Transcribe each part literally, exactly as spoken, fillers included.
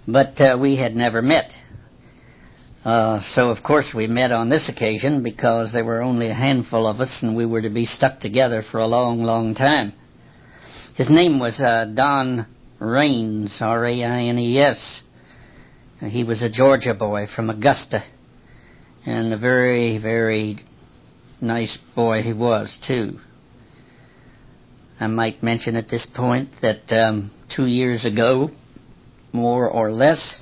but uh, we had never met. Uh, so, of course, we met on this occasion because there were only a handful of us and we were to be stuck together for a long, long time. His name was uh, Don Raines, R A I N E S. He was a Georgia boy from Augusta, and a very, very nice boy he was, too. I might mention at this point that um, two years ago, more or less,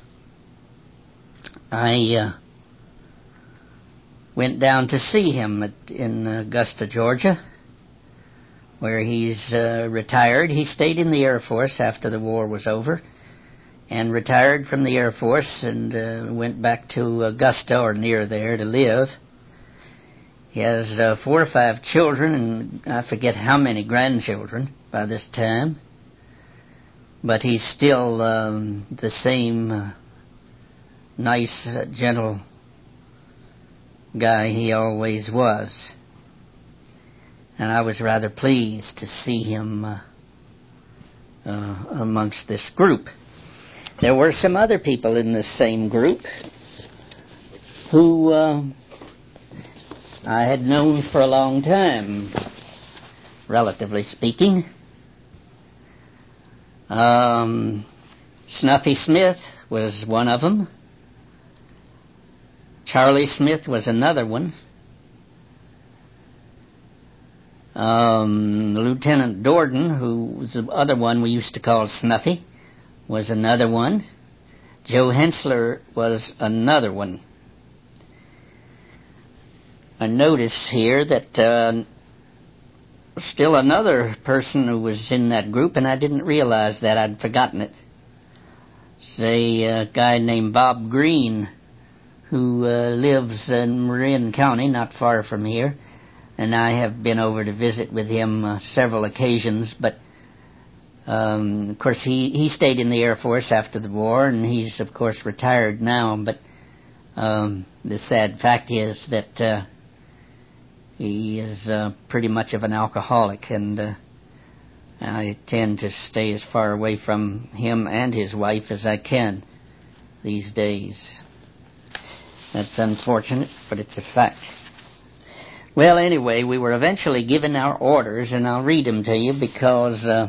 I uh, went down to see him at, in Augusta, Georgia, where he's uh, retired. He stayed in the Air Force after the war was over, and retired from the Air Force and uh, went back to Augusta or near there to live. He has uh, four or five children, and I forget how many grandchildren by this time. But he's still um, the same uh, nice, uh, gentle guy he always was. And I was rather pleased to see him uh, uh, amongst this group. There were some other people in this same group who uh, I had known for a long time, relatively speaking. Um, Snuffy Smith was one of them. Charlie Smith was another one. Um, Lieutenant Dorden, who was the other one we used to call Snuffy, was another one. Joe Hensler was another one. I notice here that uh, still another person who was in that group, and I didn't realize that. I'd forgotten it. It's a uh, guy named Bob Green, who uh, lives in Marin County, not far from here, and I have been over to visit with him uh, several occasions, but um, of course he, he stayed in the Air Force after the war, and he's of course retired now, but um, the sad fact is that uh, he is uh, pretty much of an alcoholic, and uh, I tend to stay as far away from him and his wife as I can these days. That's unfortunate, but it's a fact. Well, anyway, we were eventually given our orders, and I'll read them to you because uh,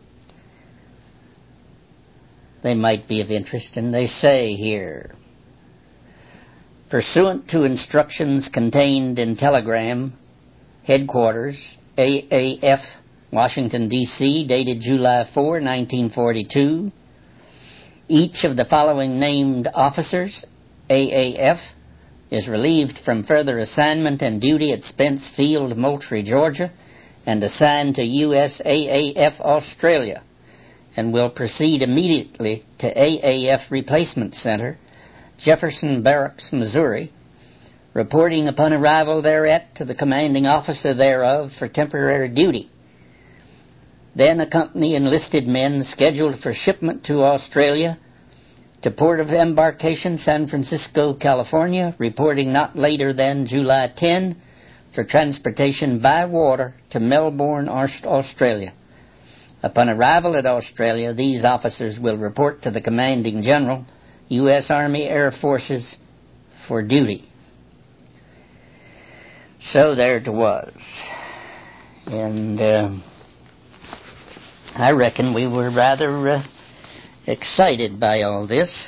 they might be of interest, and they say here, pursuant to instructions contained in telegram, headquarters, A A F, Washington, D C, dated July fourth, nineteen forty-two, each of the following named officers, A A F, is relieved from further assignment and duty at Spence Field, Moultrie, Georgia, and assigned to U S A A F Australia, and will proceed immediately to A A F Replacement Center, Jefferson Barracks, Missouri, reporting upon arrival thereat to the commanding officer thereof for temporary duty. Then accompany enlisted men scheduled for shipment to Australia, to port of embarkation, San Francisco, California, reporting not later than July tenth for transportation by water to Melbourne, Australia. Upon arrival at Australia, these officers will report to the commanding general, U S Army Air Forces, for duty. So there it was. And uh, I reckon we were rather Uh, excited by all this.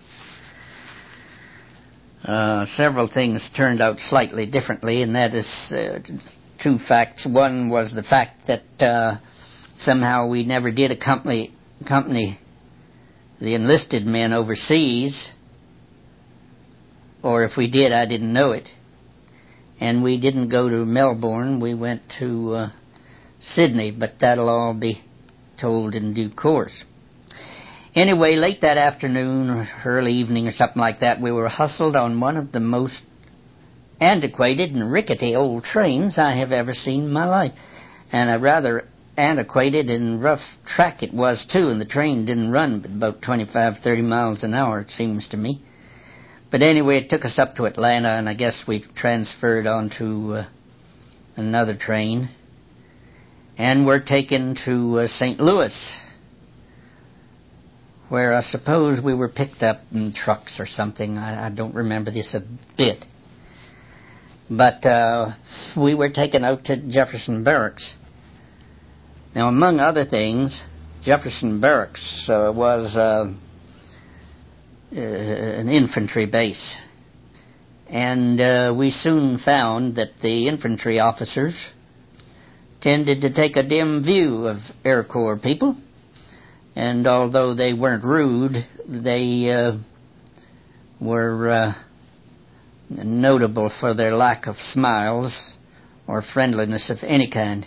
Uh, several things turned out slightly differently, and that is uh, two facts. One was the fact that uh, somehow we never did accompany, accompany the enlisted men overseas, or if we did, I didn't know it. And we didn't go to Melbourne, we went to uh, Sydney, but that'll all be told in due course. Anyway, late that afternoon, or early evening or something like that, we were hustled on one of the most antiquated and rickety old trains I have ever seen in my life. And a rather antiquated and rough track it was, too, and the train didn't run but about twenty-five, thirty miles an hour, it seems to me. But anyway, it took us up to Atlanta, and I guess we transferred onto uh, another train, and we're taken to uh, Saint Louis, where I suppose we were picked up in trucks or something. I, I don't remember this a bit. But uh, we were taken out to Jefferson Barracks. Now, among other things, Jefferson Barracks uh, was uh, uh, an infantry base. And uh, we soon found that the infantry officers tended to take a dim view of Air Corps people. And although they weren't rude, they uh, were uh, notable for their lack of smiles or friendliness of any kind.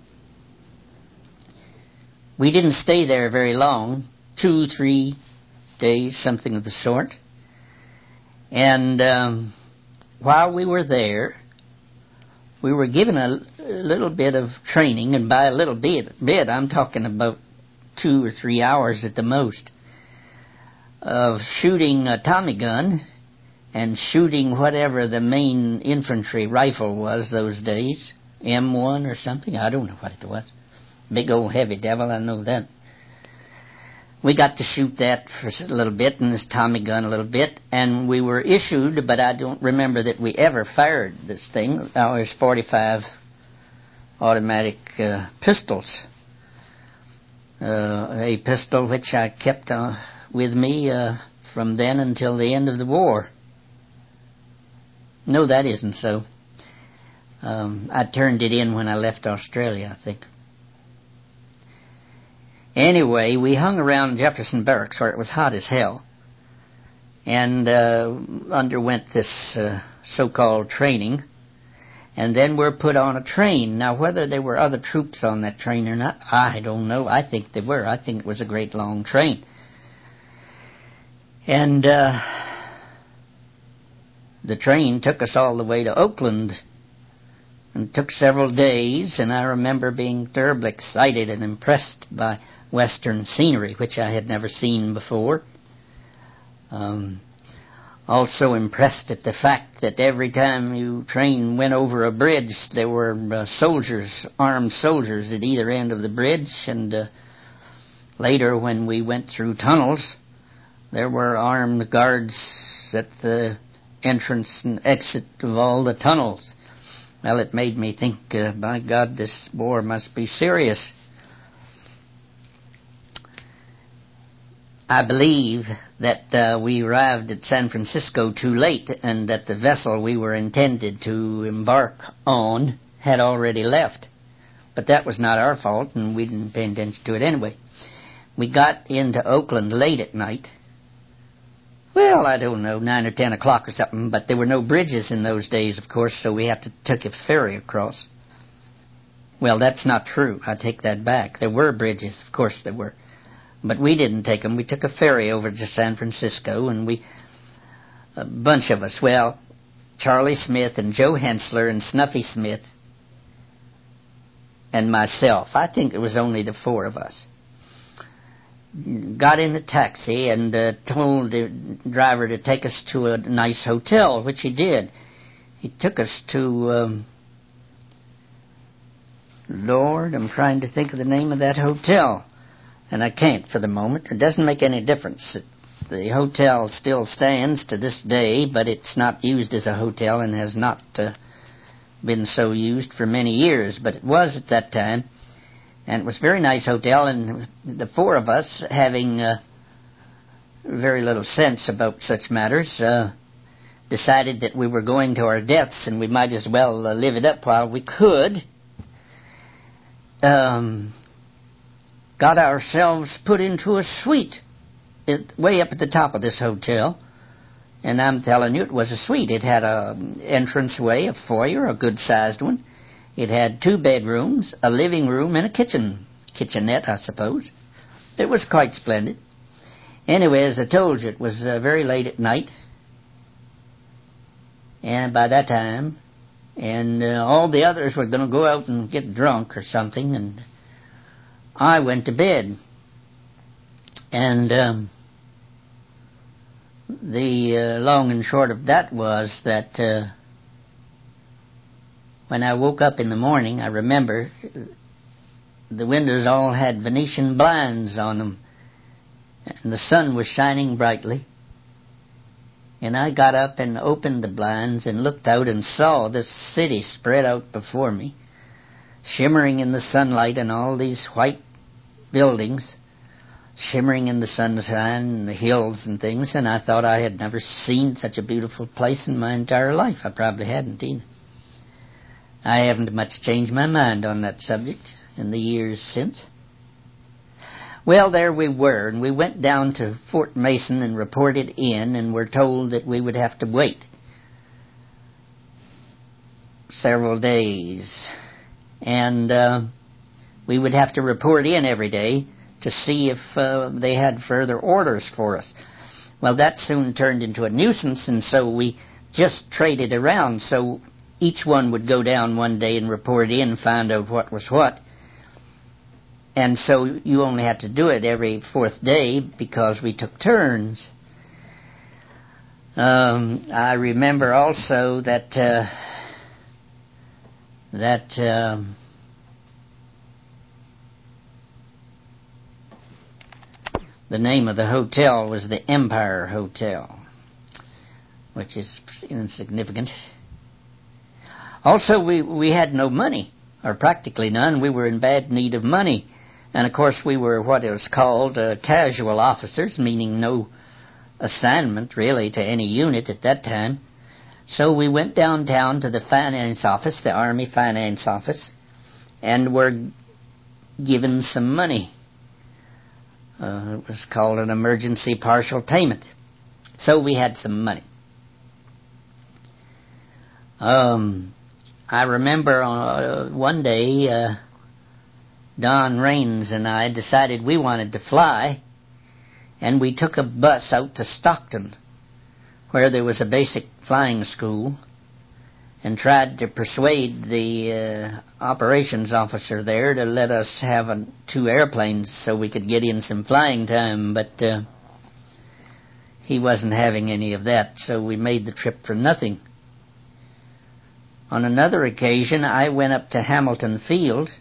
We didn't stay there very long, two, three days, something of the sort. And um, while we were there, we were given a, a little bit of training, and by a little bit, bit I'm talking about two or three hours at the most, of shooting a Tommy gun and shooting whatever the main infantry rifle was those days, M one or something, I don't know what it was. Big old heavy devil, I know that. We got to shoot that for a little bit, and this Tommy gun a little bit, and we were issued, but I don't remember that we ever fired this thing. Now there's forty-five automatic uh, pistols. Uh, a pistol which I kept uh, with me uh, from then until the end of the war. No, that isn't so. Um, I turned it in when I left Australia, I think. Anyway, we hung around Jefferson Barracks where it was hot as hell and uh, underwent this uh, so-called training, and then were put on a train. Now, whether there were other troops on that train or not, I don't know. I think there were. I think it was a great long train. And uh, the train took us all the way to Oakland. And took several days, and I remember being terribly excited and impressed by Western scenery, which I had never seen before. Um, also impressed at the fact that every time you train went over a bridge, there were uh, soldiers, armed soldiers at either end of the bridge, and uh, later when we went through tunnels, there were armed guards at the entrance and exit of all the tunnels. Well, it made me think, uh, by God, this war must be serious. I believe that uh, we arrived at San Francisco too late, and that the vessel we were intended to embark on had already left. But that was not our fault, and we didn't pay attention to it anyway. We got into Oakland late at night. Well, I don't know, nine or ten o'clock or something, but there were no bridges in those days, of course, so we had to take a ferry across. Well, that's not true. I take that back. There were bridges, of course there were. But we didn't take them. We took a ferry over to San Francisco, and we, a bunch of us, well, Charlie Smith and Joe Hensler and Snuffy Smith and myself. I think it was only the four of us. Got in a taxi and uh, told the driver to take us to a nice hotel, which he did. He took us to, um, Lord, I'm trying to think of the name of that hotel, and I can't for the moment. It doesn't make any difference. The hotel still stands to this day, but it's not used as a hotel and has not uh, been so used for many years, but it was at that time. And it was a very nice hotel, and the four of us, having uh, very little sense about such matters, uh, decided that we were going to our deaths and we might as well uh, live it up while we could. Um, got ourselves put into a suite it, way up at the top of this hotel. And I'm telling you, it was a suite. It had an entranceway, a foyer, a good-sized one. It had two bedrooms, a living room, and a kitchen, kitchenette, I suppose. It was quite splendid. Anyway, as I told you, it was uh, very late at night. And by that time, and uh, all the others were going to go out and get drunk or something, and I went to bed. And um, the uh, long and short of that was that uh, when I woke up in the morning, I remember the windows all had Venetian blinds on them. and the sun was shining brightly. And I got up and opened the blinds and looked out and saw this city spread out before me, shimmering in the sunlight, and all these white buildings shimmering in the sunshine and the hills and things. And I thought I had never seen such a beautiful place in my entire life. I probably hadn't either. I haven't much changed my mind on that subject in the years since. Well, there we were, and we went down to Fort Mason and reported in, and were told that we would have to wait several days. And uh, we would have to report in every day to see if uh, they had further orders for us. Well, that soon turned into a nuisance, and so we just traded around. So each one would go down one day and report in, find out what was what. And so you only had to do it every fourth day because we took turns. Um, I remember also that uh, that uh, the name of the hotel was the Empire Hotel, which is insignificant. Also, we, we had no money, or practically none. We were in bad need of money. And, of course, we were what it was called uh, casual officers, meaning no assignment, really, to any unit at that time. So we went downtown to the finance office, the Army finance office, and were given some money. Uh, it was called an emergency partial payment. So we had some money. Um, I remember uh, one day... Uh, Don Raines and I decided we wanted to fly, and we took a bus out to Stockton, where there was a basic flying school, and tried to persuade the uh, operations officer there to let us have a, two airplanes so we could get in some flying time, but uh, he wasn't having any of that, so we made the trip for nothing. On another occasion, I went up to Hamilton Field,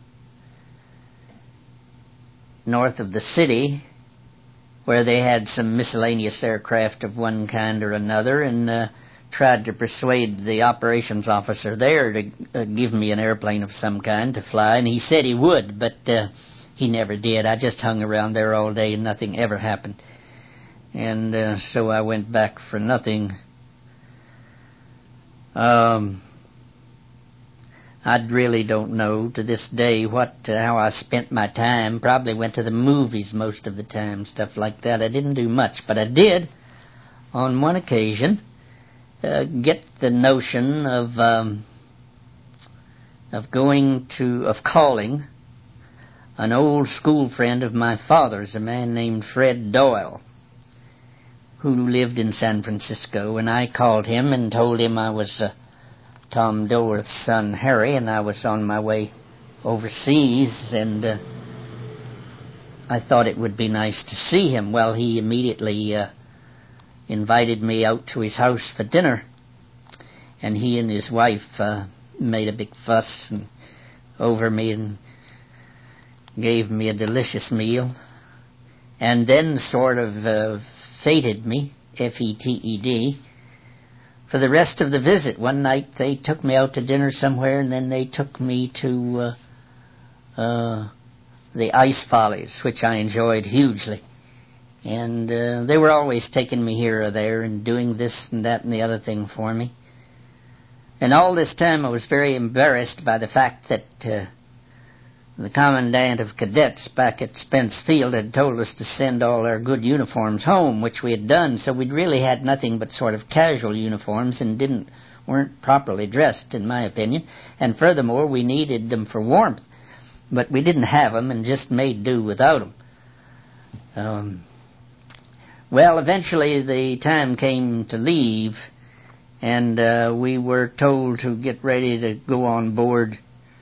north of the city, where they had some miscellaneous aircraft of one kind or another, and uh, tried to persuade the operations officer there to uh, give me an airplane of some kind to fly, and he said he would, but uh, he never did. I just hung around there all day and nothing ever happened. And uh, so I went back for nothing. Um... I really don't know to this day what uh, how I spent my time. Probably went to the movies most of the time, stuff like that. I didn't do much, but I did, on one occasion, uh, get the notion of um, of going to of calling an old school friend of my father's, a man named Fred Doyle, who lived in San Francisco, and I called him and told him I was Uh, Tom Dilworth's son, Harry, and I was on my way overseas, and uh, I thought it would be nice to see him. Well, he immediately uh, invited me out to his house for dinner, and he and his wife uh, made a big fuss and over me and gave me a delicious meal, and then sort of uh, fated me, F E T E D, for the rest of the visit. One night they took me out to dinner somewhere, and then they took me to uh, uh, the Ice Follies, which I enjoyed hugely. And uh, they were always taking me here or there and doing this and that and the other thing for me. And all this time I was very embarrassed by the fact that uh, the commandant of cadets back at Spence Field had told us to send all our good uniforms home, which we had done, so we'd really had nothing but sort of casual uniforms and didn't weren't properly dressed, in my opinion. And furthermore, we needed them for warmth, but we didn't have them and just made do without them. Um, well, eventually the time came to leave, and uh, we were told to get ready to go on board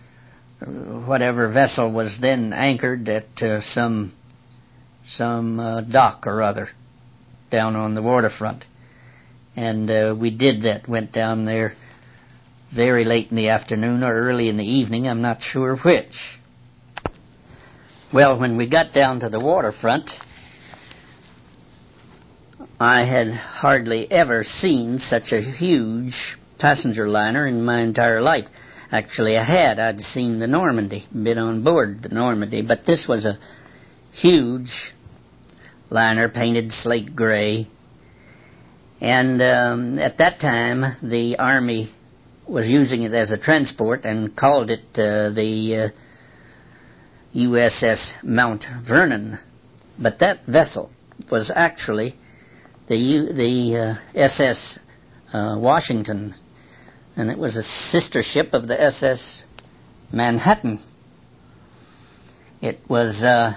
whatever vessel was then anchored at uh, some some uh, dock or other down on the waterfront. And uh, we did that, went down there very late in the afternoon or early in the evening, I'm not sure which. Well, when we got down to the waterfront, I had hardly ever seen such a huge passenger liner in my entire life. Actually, I had. I'd seen the Normandy, been on board the Normandy, but this was a huge liner painted slate gray. And um, at that time, the Army was using it as a transport and called it uh, the uh, U S S Mount Vernon. But that vessel was actually the U- the uh, S S uh, Washington, and it was a sister ship of the S S Manhattan. It was uh,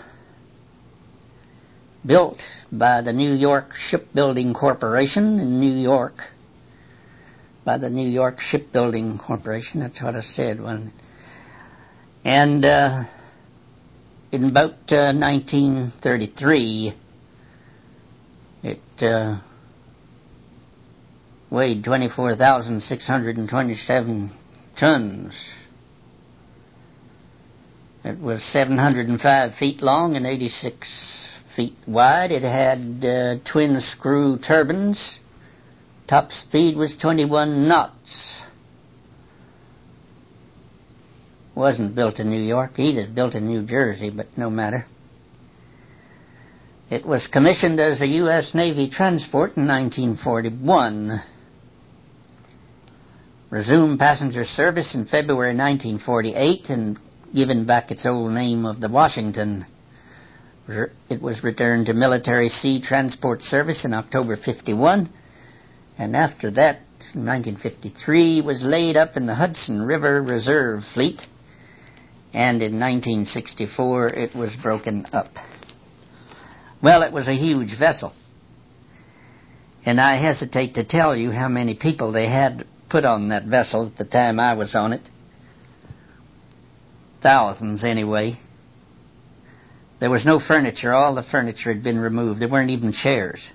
built by the New York Shipbuilding Corporation in New York. By the New York Shipbuilding Corporation, that's what I said. When, and uh, in about uh, nineteen thirty-three, it uh, weighed twenty-four thousand six hundred twenty-seven tons. It was seven hundred five feet long and eighty-six feet wide. It had uh, twin screw turbines. Top speed was twenty-one knots. Wasn't built in New York either, built in New Jersey, but no matter. It was commissioned as a U S Navy transport in nineteen forty-one. Resumed passenger service in February nineteen forty-eight and given back its old name of the Washington. It was returned to military sea transport service in October fifty-one. And after that, in nineteen fifty-three, was laid up in the Hudson River Reserve Fleet, and in nineteen sixty-four it was broken up. Well, it was a huge vessel, and I hesitate to tell you how many people they had put on that vessel at the time I was on it. Thousands, anyway. There was no furniture. All the furniture had been removed. There weren't even chairs.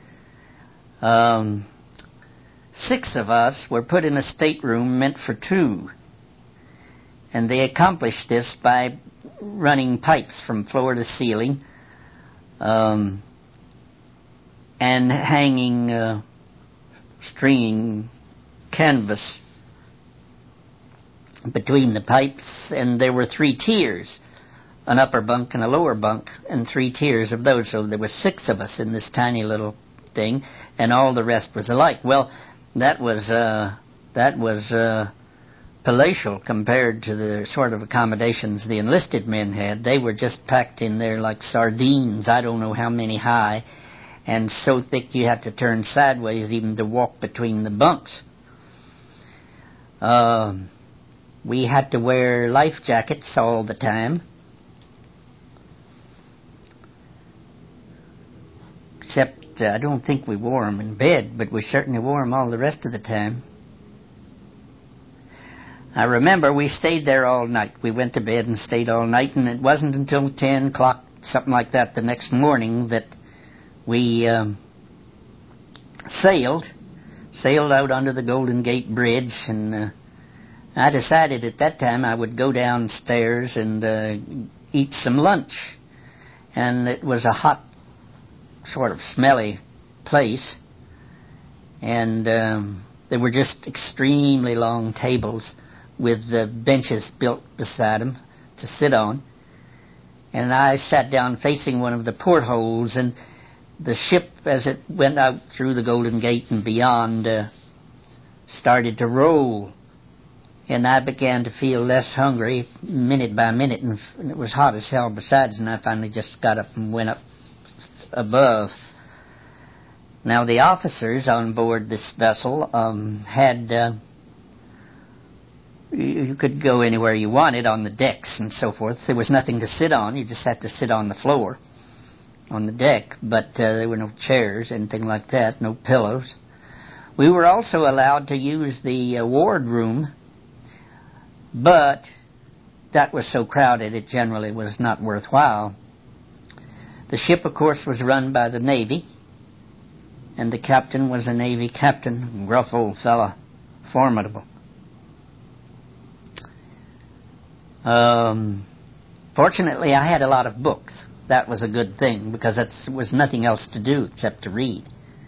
Um... Six of us were put in a stateroom meant for two, and they accomplished this by running pipes from floor to ceiling um, and hanging, uh, stringing canvas between the pipes, and there were three tiers, an upper bunk and a lower bunk, and three tiers of those, so there were six of us in this tiny little thing, and all the rest was alike. Well, That was uh, that was uh, palatial compared to the sort of accommodations the enlisted men had. They were just packed in there like sardines, I don't know how many high, and so thick you had to turn sideways even to walk between the bunks. Uh, we had to wear life jackets all the time, except uh, I don't think we wore them in bed, but we certainly wore them all the rest of the time. I remember we stayed there all night. We went to bed and stayed all night, and it wasn't until ten o'clock, something like that, the next morning that we um, sailed, sailed out under the Golden Gate Bridge, and uh, I decided at that time I would go downstairs and uh, eat some lunch. And it was a hot, sort of smelly place, and um, there were just extremely long tables with the benches built beside them to sit on, and I sat down facing one of the portholes, and the ship, as it went out through the Golden Gate and beyond, uh, started to roll, and I began to feel less hungry minute by minute, and, and it was hot as hell besides, and I finally just got up and went up above. Now, the officers on board this vessel um, had, uh, you could go anywhere you wanted on the decks and so forth. There was nothing to sit on. You just had to sit on the floor, on the deck, but uh, there were no chairs, anything like that, no pillows. We were also allowed to use the uh, wardroom, but that was so crowded it generally was not worthwhile. The ship, of course, was run by the Navy, and the captain was a Navy captain, gruff old fella, formidable. Um, fortunately, I had a lot of books. that was a good thing, because there was nothing else to do except to read.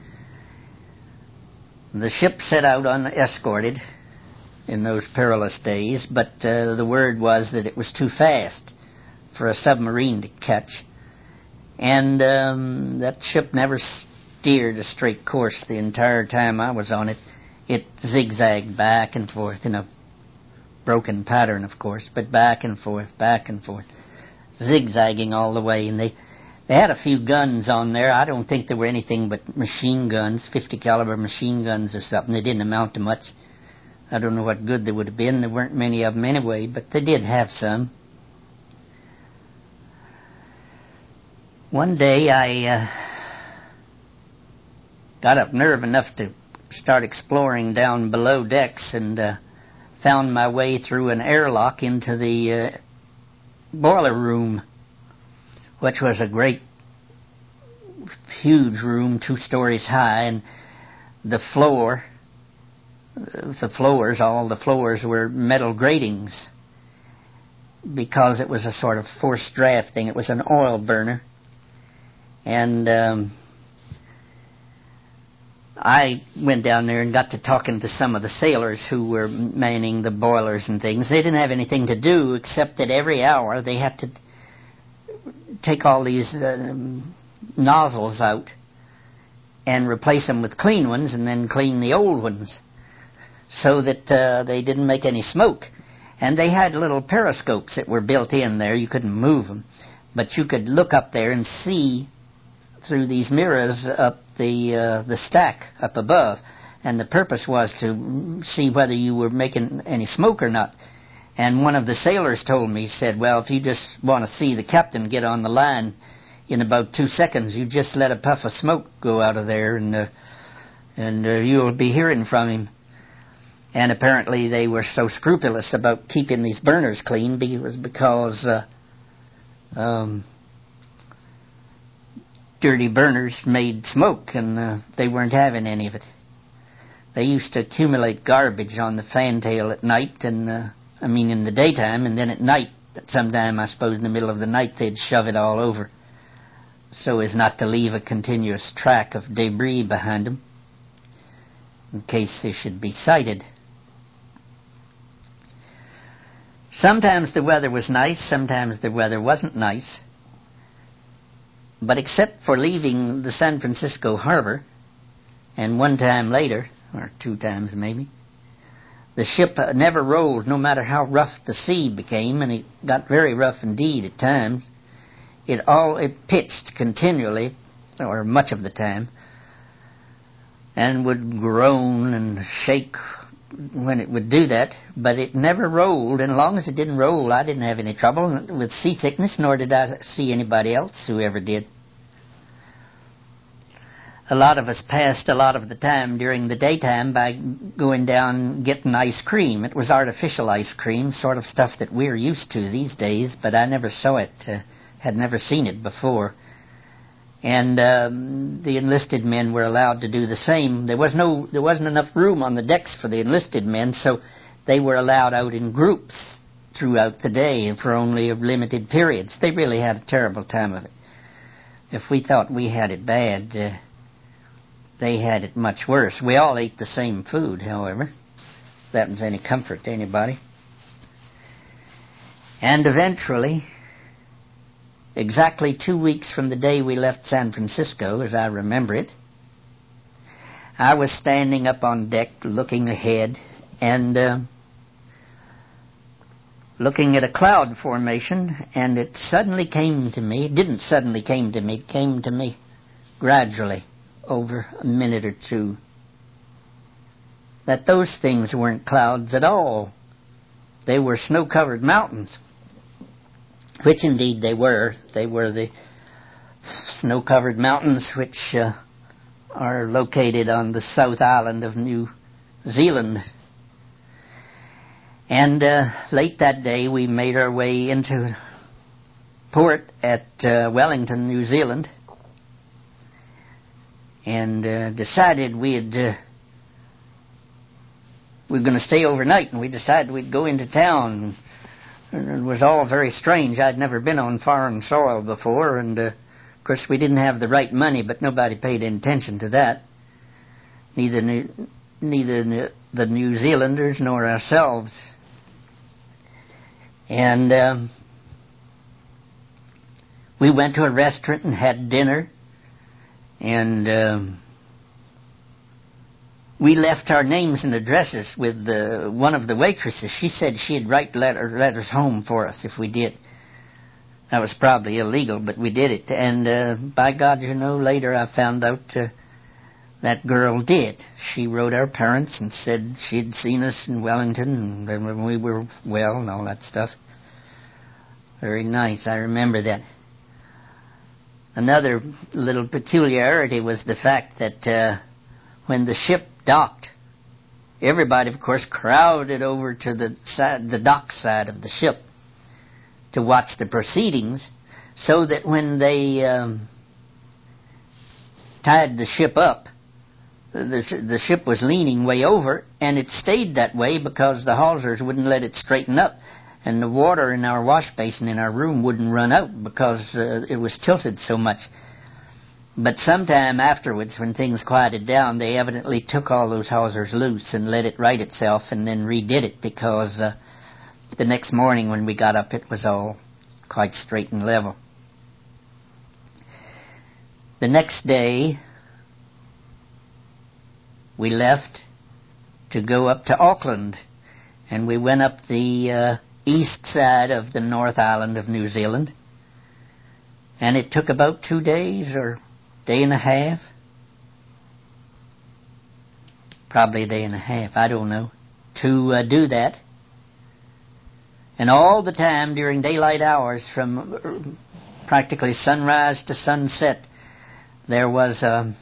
The ship set out unescorted in those perilous days, but uh, the word was that it was too fast for a submarine to catch. And um, that ship never steered a straight course the entire time I was on it. It zigzagged back and forth in a broken pattern, of course, but back and forth, back and forth, zigzagging all the way. And they, they had a few guns on there. I don't think there were anything but machine guns, fifty caliber machine guns or something. They didn't amount to much. I don't know what good they would have been. There weren't many of them anyway, but they did have some. One day I uh, got up nerve enough to start exploring down below decks, and uh, found my way through an airlock into the uh, boiler room, which was a great, huge room, two stories high, and the floor, the floors, all the floors were metal gratings, because it was a sort of forced draft thing. It was an oil burner. And um, I went down there and got to talking to some of the sailors who were manning the boilers and things. They didn't have anything to do except that every hour they had to take all these uh, nozzles out and replace them with clean ones, and then clean the old ones, so that uh, they didn't make any smoke. And they had little periscopes that were built in there. You couldn't move them, but you could look up there and see through these mirrors up the uh, the stack up above, and the purpose was to see whether you were making any smoke or not. And one of the sailors told me, he said, well, if you just want to see the captain get on the line in about two seconds, you just let a puff of smoke go out of there, and uh, and uh, you'll be hearing from him. And apparently they were so scrupulous about keeping these burners clean, it was because uh, um, dirty burners made smoke, and uh, they weren't having any of it. They used to accumulate garbage on the fantail at night, and uh, I mean in the daytime, and then at night, sometime I suppose in the middle of the night, they'd shove it all over, so as not to leave a continuous track of debris behind them, in case they should be sighted. Sometimes the weather was nice, sometimes the weather wasn't nice. But except for leaving the San Francisco harbor, and one time later, or two times maybe, the ship never rolled, no matter how rough the sea became, and it got very rough indeed at times. It all it pitched continually, or much of the time, and would groan and shake when it would do that, but it never rolled. And as long as it didn't roll, I didn't have any trouble with seasickness, nor did I see anybody else who ever did. A lot of us passed a lot of the time during the daytime by going down getting ice cream. It was artificial ice cream, sort of stuff that we're used to these days, but I never saw it, uh, had never seen it before. And um, the enlisted men were allowed to do the same. There was no, there wasn't enough room on the decks for the enlisted men, so they were allowed out in groups throughout the day for only limited periods. They really had a terrible time of it. If we thought we had it bad, uh, they had it much worse. We all ate the same food, however, if that was any comfort to anybody. And eventually, exactly two weeks from the day we left San Francisco, as I remember it, I was standing up on deck looking ahead and uh, looking at a cloud formation, and it suddenly came to me, it didn't suddenly came to me, it came to me gradually over a minute or two, that those things weren't clouds at all. They were snow-covered mountains. Which indeed they were. They were the snow-covered mountains which uh, are located on the South Island of New Zealand. And uh, late that day we made our way into port at uh, Wellington, New Zealand, and uh, decided we'd uh, we were going to stay overnight, and we decided we'd go into town it was all very strange. I'd never been on foreign soil before, and uh, of course we didn't have the right money, but nobody paid any attention to that. Neither New, neither the New Zealanders nor ourselves. And um, we went to a restaurant and had dinner, and um, we left our names and addresses with uh, one of the waitresses. She said she'd write letter, letters home for us if we did. That was probably illegal, but we did it. And uh, by God, you know, later I found out uh, that girl did. She wrote our parents and said she'd seen us in Wellington and when we were well and all that stuff. Very nice. I remember that. Another little peculiarity was the fact that uh, when the ship docked, everybody, of course, crowded over to the side, the dock side of the ship to watch the proceedings, so that when they um, tied the ship up, the, the ship was leaning way over, and it stayed that way because the hawsers wouldn't let it straighten up, and the water in our wash basin in our room wouldn't run out because uh, it was tilted so much. But sometime afterwards, when things quieted down, they evidently took all those hawsers loose and let it right itself and then redid it, because uh, the next morning when we got up, it was all quite straight and level. The next day, we left to go up to Auckland, and we went up the uh, east side of the North Island of New Zealand, and it took about two days or day and a half, probably a day and a half, I don't know, to uh, do that. And all the time during daylight hours, from practically sunrise to sunset, there was a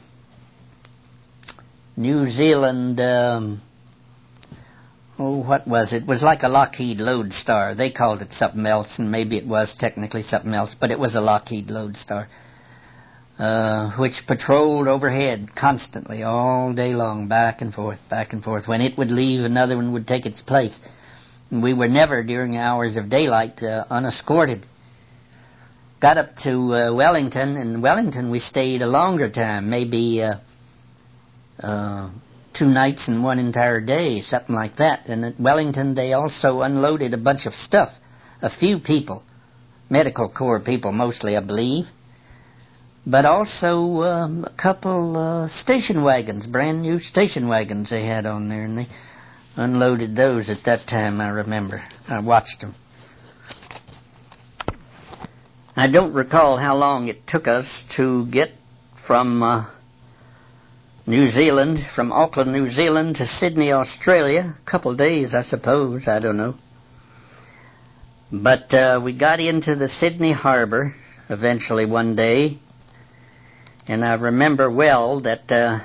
New Zealand, um, oh, what was it? It was like a Lockheed Lodestar. They called it something else, and maybe it was technically something else, but it was a Lockheed Lodestar. Uh, which patrolled overhead constantly all day long, back and forth, back and forth. When it would leave, another one would take its place. And we were never, during hours of daylight, uh, unescorted. Got up to uh, Wellington. In Wellington we stayed a longer time, maybe uh, uh, two nights and one entire day, something like that. And at Wellington they also unloaded a bunch of stuff. A few people, medical corps people mostly, I believe. But also um, a couple uh, station wagons, brand new station wagons they had on there, and they unloaded those at that time, I remember. I watched them. I don't recall how long it took us to get from uh, New Zealand, from Auckland, New Zealand to Sydney, Australia. A couple days, I suppose, I don't know. But uh, we got into the Sydney harbor eventually one day. And I remember well that uh,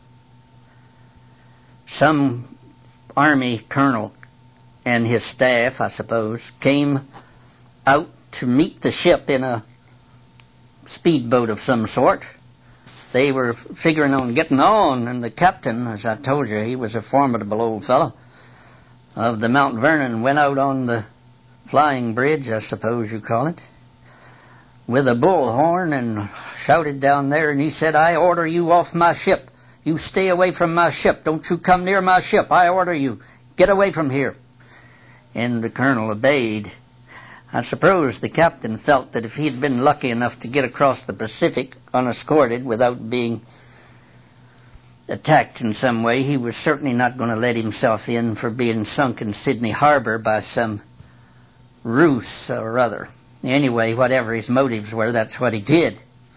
some Army colonel and his staff, I suppose, came out to meet the ship in a speedboat of some sort. They were figuring on getting on, and the captain, as I told you, he was a formidable old fellow, of the Mount Vernon, went out on the flying bridge, I suppose you call it, with a bullhorn and shouted down there, and he said, "I order you off my ship. You stay away from my ship. Don't you come near my ship. I order you. Get away from here." And the colonel obeyed. I suppose the captain felt that if he'd been lucky enough to get across the Pacific unescorted without being attacked in some way, he was certainly not going to let himself in for being sunk in Sydney Harbor by some ruse or other. Anyway, whatever his motives were, that's what he did.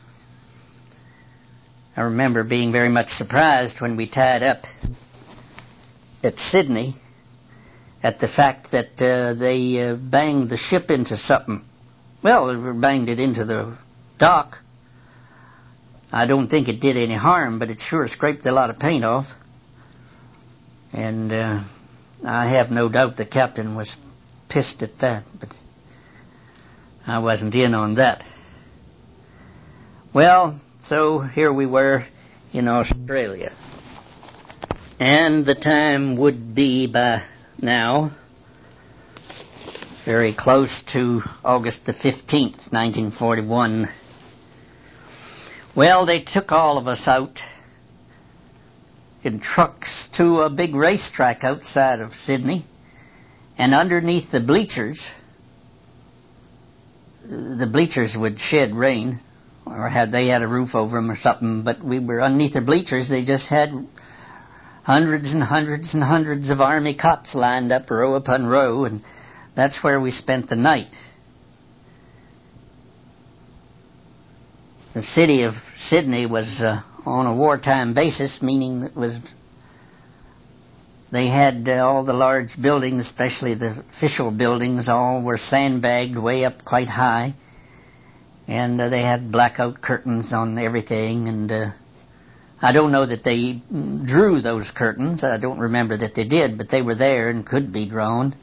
I remember being very much surprised when we tied up at Sydney at the fact that uh, they uh, banged the ship into something. Well, they banged it into the dock. I don't think it did any harm, but it sure scraped a lot of paint off. And uh, I have no doubt the captain was pissed at that, but I wasn't in on that. Well, so here we were in Australia. And the time would be by now very close to August the fifteenth, nineteen forty-one. Well, they took all of us out in trucks to a big racetrack outside of Sydney, and underneath the bleachers, the bleachers would shed rain, or had they had a roof over them or something, but we were underneath the bleachers. They just had hundreds and hundreds and hundreds of army cots lined up row upon row, and that's where we spent the night. The city of Sydney was uh, on a wartime basis, meaning it was they had uh, all the large buildings, especially the official buildings, all were sandbagged way up quite high, and uh, they had blackout curtains on everything. And uh, I don't know that they drew those curtains. I don't remember that they did, but they were there and could be drawn.